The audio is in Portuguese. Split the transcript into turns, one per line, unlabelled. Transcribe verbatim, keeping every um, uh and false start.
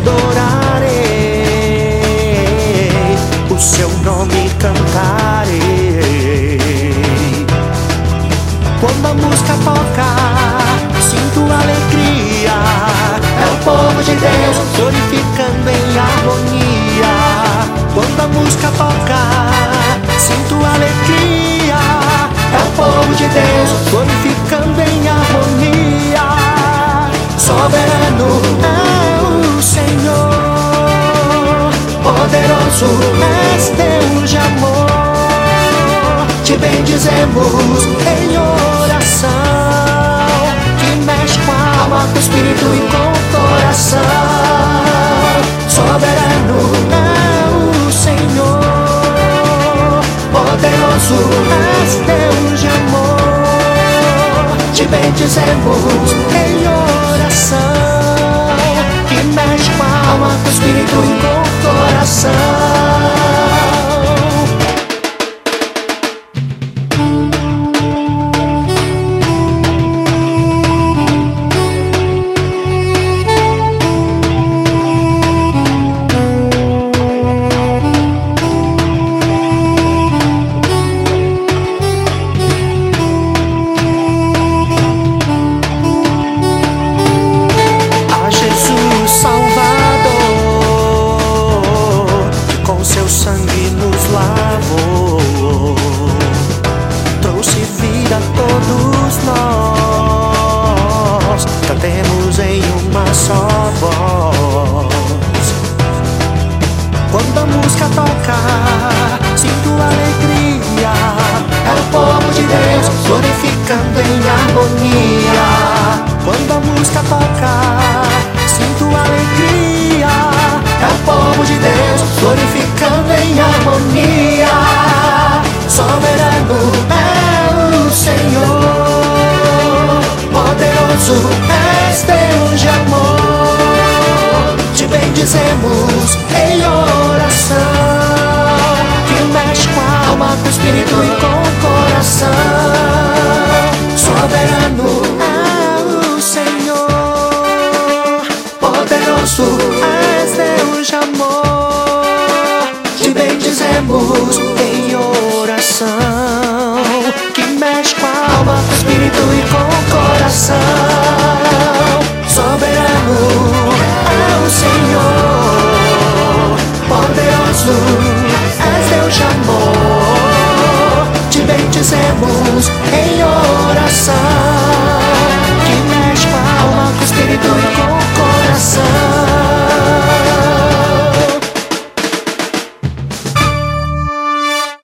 adorarei, o seu nome cantarei. Quando a música toca, sinto alegria. É o povo de Deus glorificando em harmonia. Quando a música toca, sinto alegria. É o povo de Deus glorificando em harmonia. Soberano é o Senhor, poderoso és Deus de amor. Te bendizemos em oração, que mexe com a alma, com o espírito e com o coração. Soberano é o Senhor, poderoso és Deus de amor. Te bendizemos em oração, que mexe com a alma, com o espírito e com o coração. Sangue nos lavou, trouxe vida a todos nós. Cantemos em uma só voz. Quando a música toca, sinto alegria. É o povo de Deus glorificando em harmonia. Quando a música toca, sinto alegria. É o povo de Deus glorificando em harmonia. Soberano é o Senhor, poderoso és Deus de amor. Te bendizemos em oração, que mexe com a alma, com o espírito e com o coração. Soberano é o Senhor, poderoso és Deus de amor. Te bendizemos em oração,